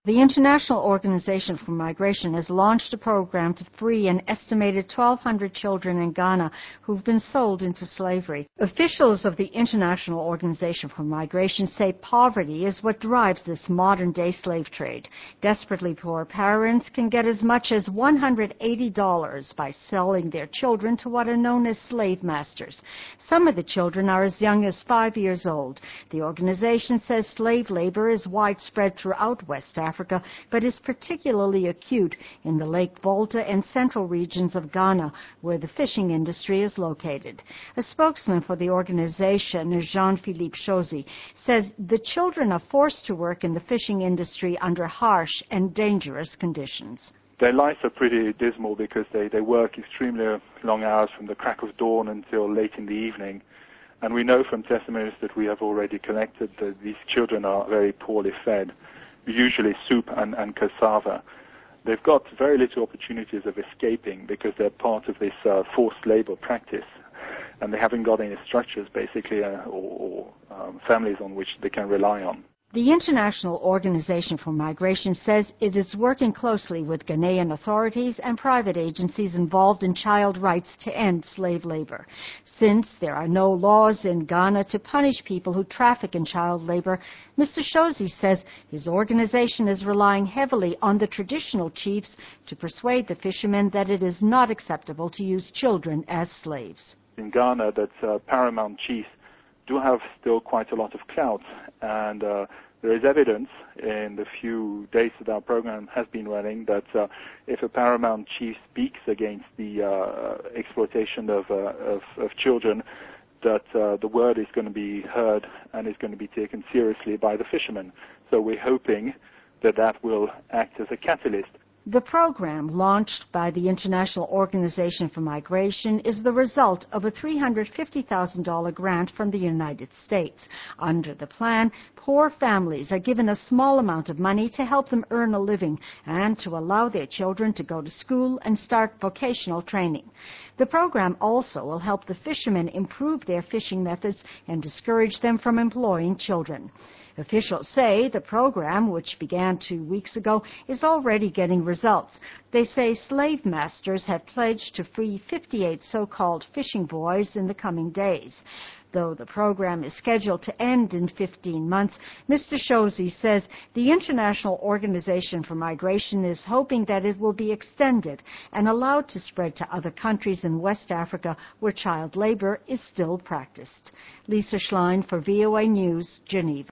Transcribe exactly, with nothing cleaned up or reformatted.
The International Organization for Migration has launched a program to free an estimated twelve hundred children in Ghana who've been sold into slavery. Officials of the International Organization for Migration say poverty is what drives this modern-day slave trade. Desperately poor parents can get as much as one hundred eighty dollars by selling their children to what are known as slave masters. Some of the children are as young as five years old. The organization says slave labor is widespread throughout West Africa. Africa, but is particularly acute in the Lake Volta and central regions of Ghana, where the fishing industry is located. A spokesman for the organization, Jean-Philippe Chauzy, says the children are forced to work in the fishing industry under harsh and dangerous conditions. Their lives are pretty dismal because they, they work extremely long hours from the crack of dawn until late in the evening. And we know from testimonies that we have already collected that these children are very poorly fed, usually soup and, and cassava. They've got very little opportunities of escaping because they're part of this uh, forced labor practice, and they haven't got any structures, basically, uh, or, or um, families on which they can rely on. The International Organization for Migration says it is working closely with Ghanaian authorities and private agencies involved in child rights to end slave labor. Since there are no laws in Ghana to punish people who traffic in child labor, Mister Chauzy says his organization is relying heavily on the traditional chiefs to persuade the fishermen that it is not acceptable to use children as slaves. In Ghana, that uh, paramount chiefs do have still quite a lot of clout, and uh, there is evidence in the few days that our program has been running that uh, if a paramount chief speaks against the uh, exploitation of, uh, of, of children, that uh, the word is going to be heard and is going to be taken seriously by the fishermen. So we're hoping that that will act as a catalyst. The program, launched by the International Organization for Migration, is the result of a three hundred fifty thousand dollars grant from the United States. Under the plan, poor families are given a small amount of money to help them earn a living and to allow their children to go to school and start vocational training. The program also will help the fishermen improve their fishing methods and discourage them from employing children. Officials say the program, which began two weeks ago, is already getting results. They say slave masters have pledged to free fifty-eight so-called fishing boys in the coming days. Though the program is scheduled to end in fifteen months, Mister Chauzy says the International Organization for Migration is hoping that it will be extended and allowed to spread to other countries in West Africa where child labor is still practiced. Lisa Schlein for V O A News, Geneva.